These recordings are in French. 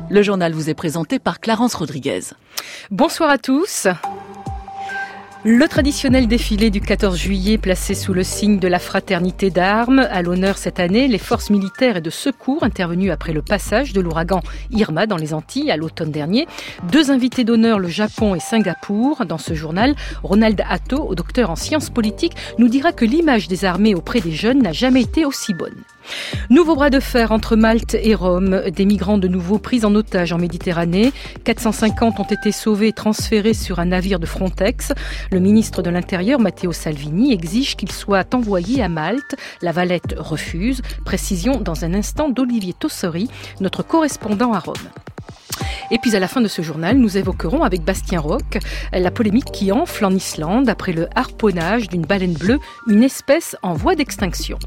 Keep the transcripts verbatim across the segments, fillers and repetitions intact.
Le journal vous est présenté par Clarence Rodriguez. Bonsoir à tous. Le traditionnel défilé du quatorze juillet placé sous le signe de la fraternité d'armes. À l'honneur cette année, les forces militaires et de secours intervenues après le passage de l'ouragan Irma dans les Antilles à l'automne dernier. Deux invités d'honneur, le Japon et Singapour. Dans ce journal, Ronald Atto, docteur en sciences politiques, nous dira que l'image des armées auprès des jeunes n'a jamais été aussi bonne. Nouveau bras de fer entre Malte et Rome. Des migrants de nouveau pris en otage en Méditerranée. quatre cent cinquante ont été sauvés et transférés sur un navire de Frontex. Le ministre de l'Intérieur, Matteo Salvini, exige qu'ils soient envoyés à Malte. La Valette refuse. Précision dans un instant d'Olivier Tossori, notre correspondant à Rome. Et puis à la fin de ce journal, nous évoquerons avec Bastien Roch la polémique qui enfle en Islande après le harponnage d'une baleine bleue, une espèce en voie d'extinction.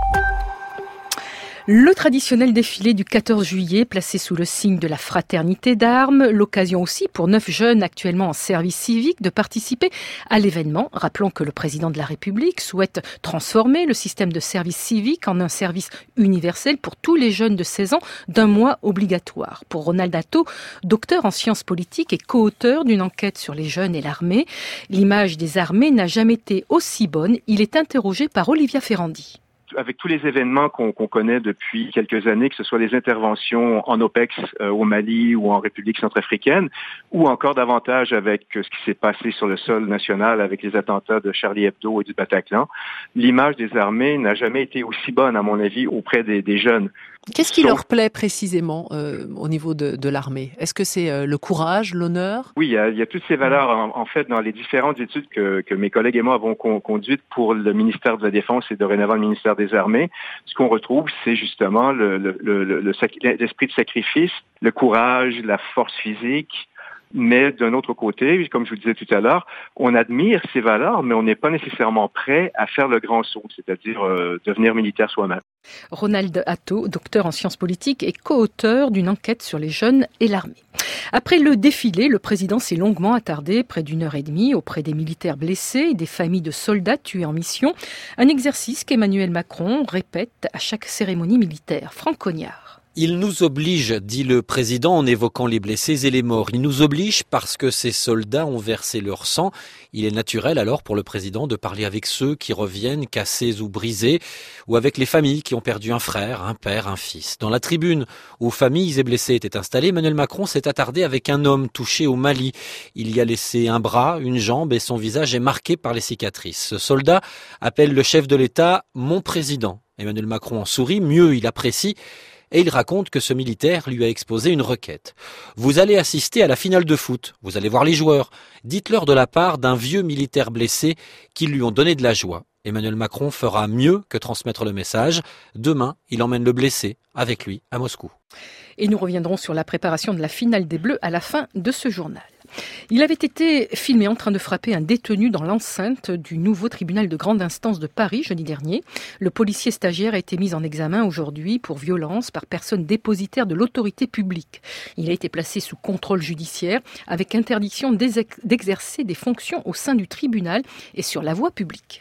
Le traditionnel défilé du quatorze juillet, placé sous le signe de la fraternité d'armes, l'occasion aussi pour neuf jeunes actuellement en service civique de participer à l'événement. Rappelons que le président de la République souhaite transformer le système de service civique en un service universel pour tous les jeunes de seize ans d'un mois obligatoire. Pour Ronald Atto, docteur en sciences politiques et co-auteur d'une enquête sur les jeunes et l'armée, l'image des armées n'a jamais été aussi bonne. Il est interrogé par Olivia Ferrandi. Avec tous les événements qu'on, qu'on connaît depuis quelques années, que ce soit les interventions en OPEX euh, au Mali ou en République centrafricaine, ou encore davantage avec euh, ce qui s'est passé sur le sol national avec les attentats de Charlie Hebdo et du Bataclan, l'image des armées n'a jamais été aussi bonne, à mon avis, auprès des, des jeunes. Qu'est-ce qui leur plaît précisément euh, au niveau de, de l'armée? Est-ce que c'est euh, le courage, l'honneur? Oui, il y a, il y a toutes ces valeurs, en, en fait, dans les différentes études que, que mes collègues et moi avons con, conduites pour le ministère de la Défense et dorénavant le ministère des Armées. Ce qu'on retrouve, c'est justement le, le, le, le, le, l'esprit de sacrifice, le courage, la force physique. Mais d'un autre côté, comme je vous disais tout à l'heure, on admire ces valeurs, mais on n'est pas nécessairement prêt à faire le grand saut, c'est-à-dire euh, devenir militaire soi-même. Ronald Atto, docteur en sciences politiques et co-auteur d'une enquête sur les jeunes et l'armée. Après le défilé, le président s'est longuement attardé, près d'une heure et demie, auprès des militaires blessés et des familles de soldats tués en mission. Un exercice qu'Emmanuel Macron répète à chaque cérémonie militaire. Franck Cognard. Il nous oblige, dit le président en évoquant les blessés et les morts. Il nous oblige parce que ces soldats ont versé leur sang. Il est naturel alors pour le président de parler avec ceux qui reviennent cassés ou brisés, ou avec les familles qui ont perdu un frère, un père, un fils. Dans la tribune où familles et blessés étaient installés, Emmanuel Macron s'est attardé avec un homme touché au Mali. Il y a laissé un bras, une jambe et son visage est marqué par les cicatrices. Ce soldat appelle le chef de l'État « mon président ». Emmanuel Macron en sourit, mieux il apprécie. Et il raconte que ce militaire lui a exposé une requête. Vous allez assister à la finale de foot, vous allez voir les joueurs. Dites-leur de la part d'un vieux militaire blessé qui lui ont donné de la joie. Emmanuel Macron fera mieux que transmettre le message. Demain, il emmène le blessé avec lui à Moscou. Et nous reviendrons sur la préparation de la finale des Bleus à la fin de ce journal. Il avait été filmé en train de frapper un détenu dans l'enceinte du nouveau tribunal de grande instance de Paris jeudi dernier. Le policier stagiaire a été mis en examen aujourd'hui pour violence par personne dépositaire de l'autorité publique. Il a été placé sous contrôle judiciaire avec interdiction d'exercer des fonctions au sein du tribunal et sur la voie publique.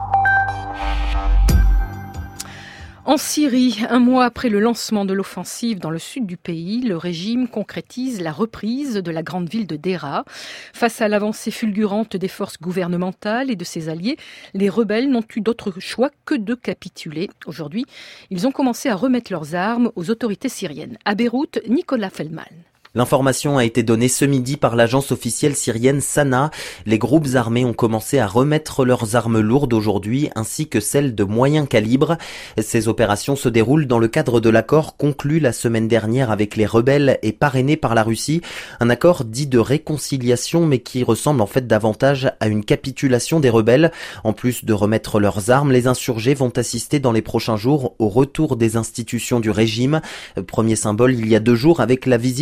En Syrie, un mois après le lancement de l'offensive dans le sud du pays, le régime concrétise la reprise de la grande ville de Deraa. Face à l'avancée fulgurante des forces gouvernementales et de ses alliés, les rebelles n'ont eu d'autre choix que de capituler. Aujourd'hui, ils ont commencé à remettre leurs armes aux autorités syriennes. À Beyrouth, Nicolas Feldman. L'information a été donnée ce midi par l'agence officielle syrienne Sana. Les groupes armés ont commencé à remettre leurs armes lourdes aujourd'hui, ainsi que celles de moyen calibre. Ces opérations se déroulent dans le cadre de l'accord conclu la semaine dernière avec les rebelles et parrainé par la Russie. Un accord dit de réconciliation, mais qui ressemble en fait davantage à une capitulation des rebelles. En plus de remettre leurs armes, les insurgés vont assister dans les prochains jours au retour des institutions du régime. Premier symbole il y a deux jours avec la visite du gouvernement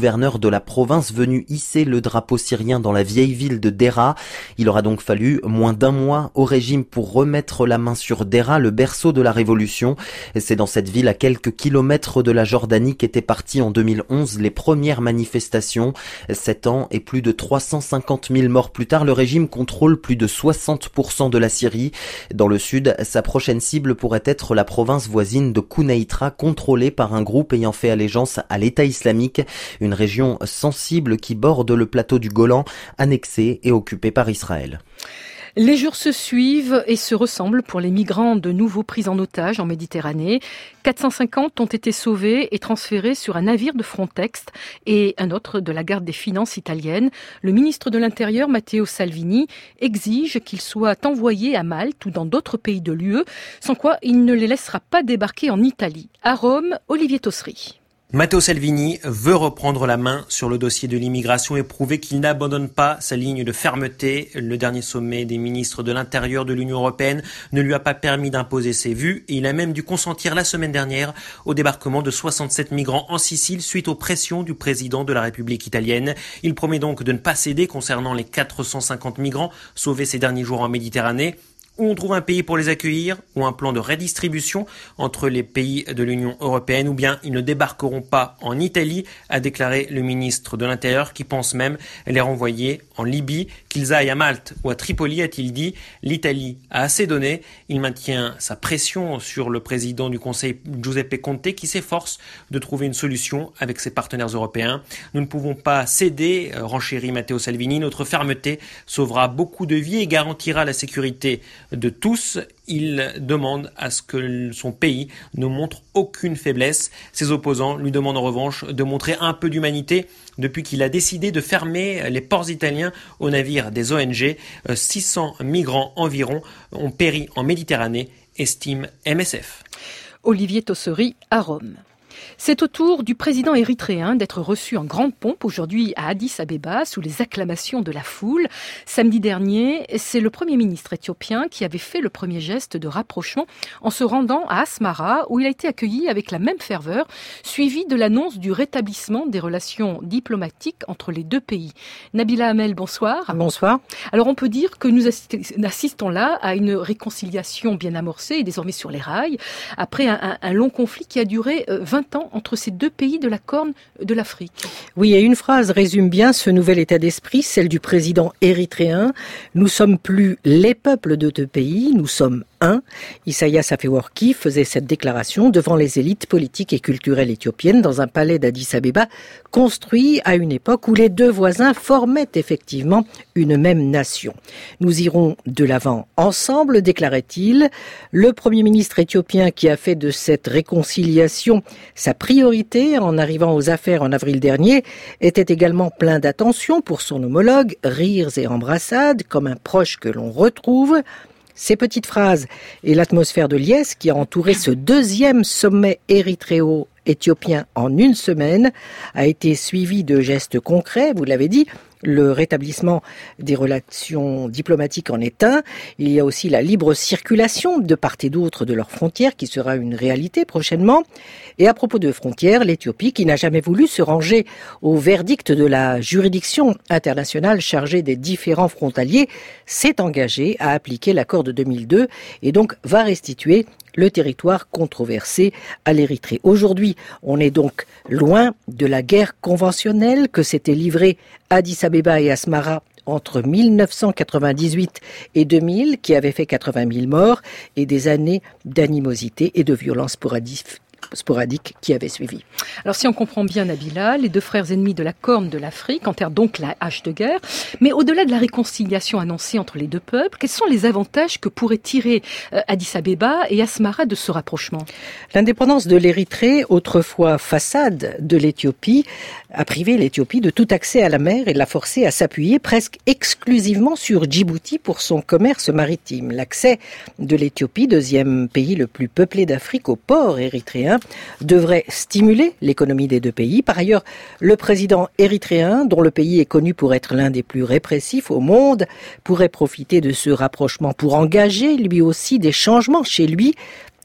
gouverneur de la province venu hisser le drapeau syrien dans la vieille ville de Deraa. Il aura donc fallu moins d'un mois au régime pour remettre la main sur Deraa, le berceau de la révolution. C'est dans cette ville à quelques kilomètres de la Jordanie qu'étaient parties en deux mille onze les premières manifestations. Sept ans et plus de trois cent cinquante mille morts plus tard, le régime contrôle plus de soixante pour cent de la Syrie. Dans le sud, sa prochaine cible pourrait être la province voisine de Quneitra, contrôlée par un groupe ayant fait allégeance à l'État islamique, une région sensible qui borde le plateau du Golan, annexée et occupée par Israël. Les jours se suivent et se ressemblent pour les migrants de nouveau pris en otage en Méditerranée. quatre cent cinquante ont été sauvés et transférés sur un navire de Frontex et un autre de la garde des finances italienne. Le ministre de l'Intérieur, Matteo Salvini, exige qu'ils soient envoyés à Malte ou dans d'autres pays de l'U E, sans quoi il ne les laissera pas débarquer en Italie. À Rome, Olivier Tossery. Matteo Salvini veut reprendre la main sur le dossier de l'immigration et prouver qu'il n'abandonne pas sa ligne de fermeté. Le dernier sommet des ministres de l'Intérieur de l'Union européenne ne lui a pas permis d'imposer ses vues et il a même dû consentir la semaine dernière au débarquement de soixante-sept migrants en Sicile suite aux pressions du président de la République italienne. Il promet donc de ne pas céder concernant les quatre cent cinquante migrants sauvés ces derniers jours en Méditerranée. Ou on trouve un pays pour les accueillir, ou un plan de redistribution entre les pays de l'Union européenne, ou bien ils ne débarqueront pas en Italie, a déclaré le ministre de l'Intérieur, qui pense même les renvoyer en Libye. Qu'ils aillent à Malte ou à Tripoli, a-t-il dit. L'Italie a assez donné. Il maintient sa pression sur le président du Conseil, Giuseppe Conte, qui s'efforce de trouver une solution avec ses partenaires européens. Nous ne pouvons pas céder, renchérit Matteo Salvini. Notre fermeté sauvera beaucoup de vies et garantira la sécurité de tous. Il demande à ce que son pays ne montre aucune faiblesse. Ses opposants lui demandent en revanche de montrer un peu d'humanité depuis qu'il a décidé de fermer les ports italiens aux navires des O N G. six cents migrants environ ont péri en Méditerranée, estime M S F. Olivier Tossery à Rome. C'est au tour du président érythréen d'être reçu en grande pompe aujourd'hui à Addis Abeba sous les acclamations de la foule. Samedi dernier, c'est le Premier ministre éthiopien qui avait fait le premier geste de rapprochement en se rendant à Asmara où il a été accueilli avec la même ferveur, suivi de l'annonce du rétablissement des relations diplomatiques entre les deux pays. Nabila Hamel, bonsoir. Bonsoir. Alors on peut dire que nous assistons là à une réconciliation bien amorcée et désormais sur les rails, après un, un, un long conflit qui a duré vingt ans entre ces deux pays de la Corne de l'Afrique. Oui, et une phrase résume bien ce nouvel état d'esprit, celle du président érythréen. Nous sommes plus les peuples de deux pays, nous sommes un. Isaias Afewerki faisait cette déclaration devant les élites politiques et culturelles éthiopiennes dans un palais d'Addis Abeba construit à une époque où les deux voisins formaient effectivement une même nation. Nous irons de l'avant ensemble, déclarait-il. Le Premier ministre éthiopien qui a fait de cette réconciliation sa priorité en arrivant aux affaires en avril dernier était également plein d'attention pour son homologue, rires et embrassades comme un proche que l'on retrouve. Ces petites phrases et l'atmosphère de liesse qui a entouré ce deuxième sommet érythréo-éthiopien en une semaine a été suivi de gestes concrets, vous l'avez dit. Le rétablissement des relations diplomatiques en est un. Il y a aussi la libre circulation de part et d'autre de leurs frontières qui sera une réalité prochainement. Et à propos de frontières, l'Éthiopie, qui n'a jamais voulu se ranger au verdict de la juridiction internationale chargée des différends frontaliers, s'est engagée à appliquer l'accord de deux mille deux et donc va restituer le territoire controversé à l'Érythrée. Aujourd'hui, on est donc loin de la guerre conventionnelle que s'étaient livrée Addis Abeba et Asmara entre mille neuf cent quatre-vingt-dix-huit et deux mille, qui avait fait quatre-vingt mille morts, et des années d'animosité et de violence sporadique sporadique qui avait suivi. Alors si on comprend bien Nabila, les deux frères ennemis de la Corne de l'Afrique enterrent donc la hache de guerre, mais au-delà de la réconciliation annoncée entre les deux peuples, quels sont les avantages que pourraient tirer euh, Addis Abeba et Asmara de ce rapprochement ? L'indépendance de l'Érythrée, autrefois façade de l'Éthiopie, a privé l'Éthiopie de tout accès à la mer et l'a forcé à s'appuyer presque exclusivement sur Djibouti pour son commerce maritime. L'accès de l'Éthiopie, deuxième pays le plus peuplé d'Afrique, au port érythréen, devrait stimuler l'économie des deux pays. Par ailleurs, le président érythréen, dont le pays est connu pour être l'un des plus répressifs au monde, pourrait profiter de ce rapprochement pour engager lui aussi des changements chez lui.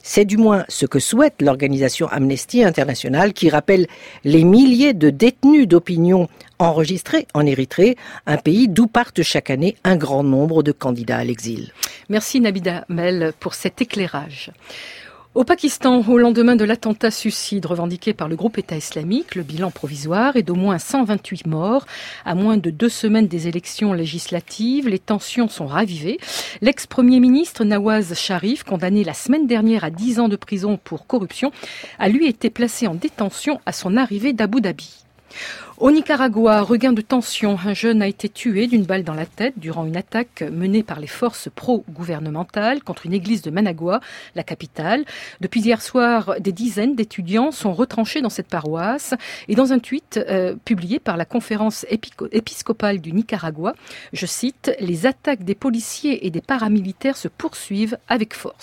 C'est du moins ce que souhaite l'organisation Amnesty International qui rappelle les milliers de détenus d'opinion enregistrés en Érythrée, un pays d'où partent chaque année un grand nombre de candidats à l'exil. Merci Nabila Mel pour cet éclairage. Au Pakistan, au lendemain de l'attentat suicide revendiqué par le groupe État islamique, le bilan provisoire est d'au moins cent vingt-huit morts. À moins de deux semaines des élections législatives, les tensions sont ravivées. L'ex-premier ministre Nawaz Sharif, condamné la semaine dernière à dix ans de prison pour corruption, a lui été placé en détention à son arrivée d'Abu Dhabi. Au Nicaragua, regain de tension. Un jeune a été tué d'une balle dans la tête durant une attaque menée par les forces pro-gouvernementales contre une église de Managua, la capitale. Depuis hier soir, des dizaines d'étudiants sont retranchés dans cette paroisse. Et dans un tweet euh, publié par la conférence épico- épiscopale du Nicaragua, je cite, « Les attaques des policiers et des paramilitaires se poursuivent avec force ».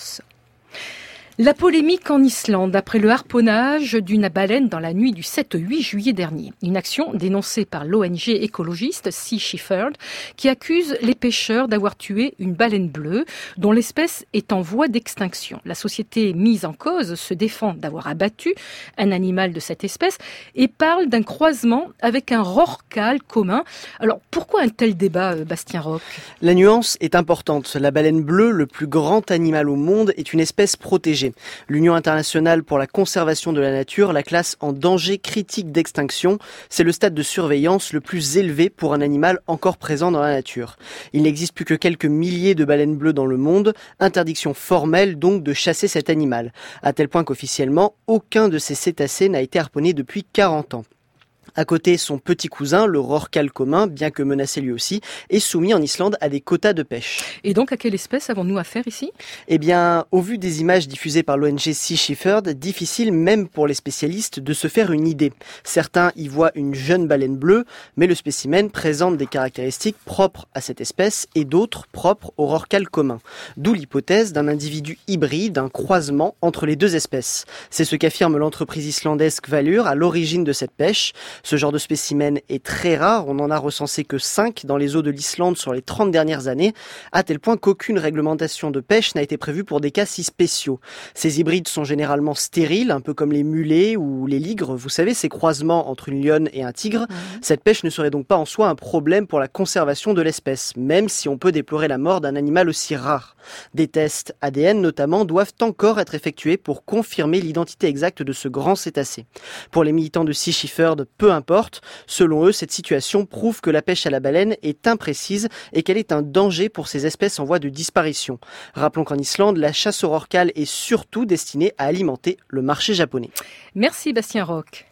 La polémique en Islande après le harponnage d'une baleine dans la nuit du sept au huit juillet dernier. Une action dénoncée par l'O N G écologiste Sea Shepherd qui accuse les pêcheurs d'avoir tué une baleine bleue dont l'espèce est en voie d'extinction. La société mise en cause se défend d'avoir abattu un animal de cette espèce et parle d'un croisement avec un rorqual commun. Alors pourquoi un tel débat, Bastien Roch ? La nuance est importante. La baleine bleue, le plus grand animal au monde, est une espèce protégée. L'Union internationale pour la conservation de la nature la classe en danger critique d'extinction. C'est le stade de surveillance le plus élevé pour un animal encore présent dans la nature. Il n'existe plus que quelques milliers de baleines bleues dans le monde, interdiction formelle donc de chasser cet animal, à tel point qu'officiellement, aucun de ces cétacés n'a été harponné depuis quarante ans. À côté, son petit cousin, le rorqual commun, bien que menacé lui aussi, est soumis en Islande à des quotas de pêche. Et donc, à quelle espèce avons-nous affaire ici ? Eh bien, au vu des images diffusées par l'O N G Sea Shepherd, difficile même pour les spécialistes de se faire une idée. Certains y voient une jeune baleine bleue, mais le spécimen présente des caractéristiques propres à cette espèce et d'autres propres au rorqual commun. D'où l'hypothèse d'un individu hybride, un croisement entre les deux espèces. C'est ce qu'affirme l'entreprise islandaise Kvalur à l'origine de cette pêche. Ce genre de spécimen est très rare, on n'en a recensé que cinq dans les eaux de l'Islande sur les trente dernières années, à tel point qu'aucune réglementation de pêche n'a été prévue pour des cas si spéciaux. Ces hybrides sont généralement stériles, un peu comme les mulets ou les ligres, vous savez, ces croisements entre une lionne et un tigre. Mmh. Cette pêche ne serait donc pas en soi un problème pour la conservation de l'espèce, même si on peut déplorer la mort d'un animal aussi rare. Des tests A D N notamment doivent encore être effectués pour confirmer l'identité exacte de ce grand cétacé. Pour les militants de Sea Shepherd, peu importe. Selon eux, cette situation prouve que la pêche à la baleine est imprécise et qu'elle est un danger pour ces espèces en voie de disparition. Rappelons qu'en Islande, la chasse au rorqual est surtout destinée à alimenter le marché japonais. Merci Bastien Roch.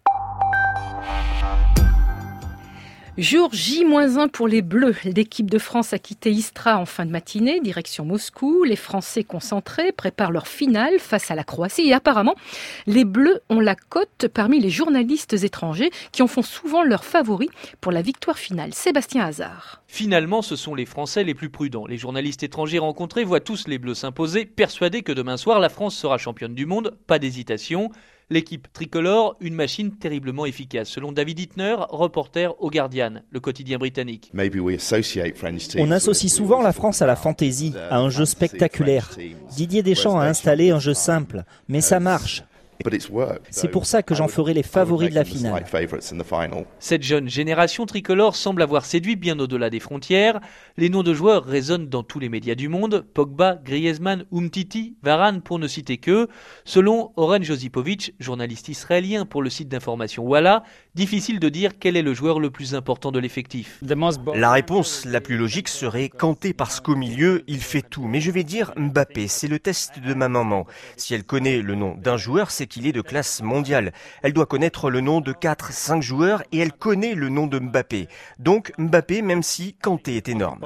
Jour J moins un pour les Bleus. L'équipe de France a quitté Istra en fin de matinée, direction Moscou. Les Français concentrés préparent leur finale face à la Croatie. Et apparemment, les Bleus ont la cote parmi les journalistes étrangers qui en font souvent leurs favoris pour la victoire finale. Sébastien Hazard. Finalement, ce sont les Français les plus prudents. Les journalistes étrangers rencontrés voient tous les Bleus s'imposer, persuadés que demain soir, la France sera championne du monde. Pas d'hésitation. L'équipe tricolore, une machine terriblement efficace, selon David Hittner, reporter au Guardian, le quotidien britannique. On associe souvent la France à la fantaisie, à un jeu spectaculaire. Didier Deschamps a installé un jeu simple, mais ça marche. C'est pour ça que j'en ferai les favoris de la finale. Cette jeune génération tricolore semble avoir séduit bien au-delà des frontières. Les noms de joueurs résonnent dans tous les médias du monde. Pogba, Griezmann, Umtiti, Varane pour ne citer qu'eux. Selon Oren Josipovic, journaliste israélien pour le site d'information Walla, difficile de dire quel est le joueur le plus important de l'effectif. La réponse la plus logique serait Kanté parce qu'au milieu, il fait tout. Mais je vais dire Mbappé, c'est le test de ma maman. Si elle connaît le nom d'un joueur, c'est qu'il est de classe mondiale. Elle doit connaître le nom de quatre cinq joueurs et elle connaît le nom de Mbappé. Donc Mbappé, même si Kanté est énorme.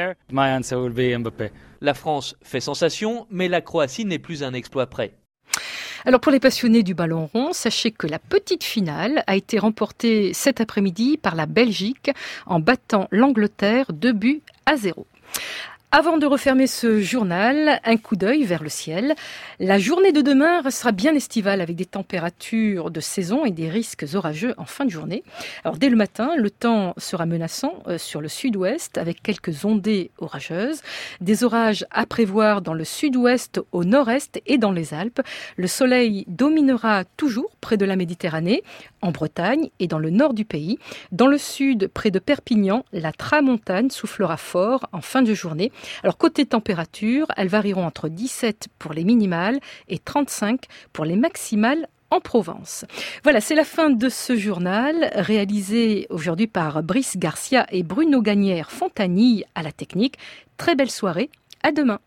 La France fait sensation, mais la Croatie n'est plus un exploit près. Alors pour les passionnés du ballon rond, sachez que la petite finale a été remportée cet après-midi par la Belgique en battant l'Angleterre deux buts à zéro. Avant de refermer ce journal, un coup d'œil vers le ciel. La journée de demain restera bien estivale avec des températures de saison et des risques orageux en fin de journée. Alors dès le matin, le temps sera menaçant sur le sud-ouest avec quelques ondées orageuses. Des orages à prévoir dans le sud-ouest, au nord-est et dans les Alpes. Le soleil dominera toujours près de la Méditerranée, en Bretagne et dans le nord du pays. Dans le sud, près de Perpignan, la tramontane soufflera fort en fin de journée. Alors côté température, elles varieront entre dix-sept pour les minimales et trente-cinq pour les maximales en Provence. Voilà, c'est la fin de ce journal réalisé aujourd'hui par Brice Garcia et Bruno Gagnère-Fontanille à la technique. Très belle soirée, à demain.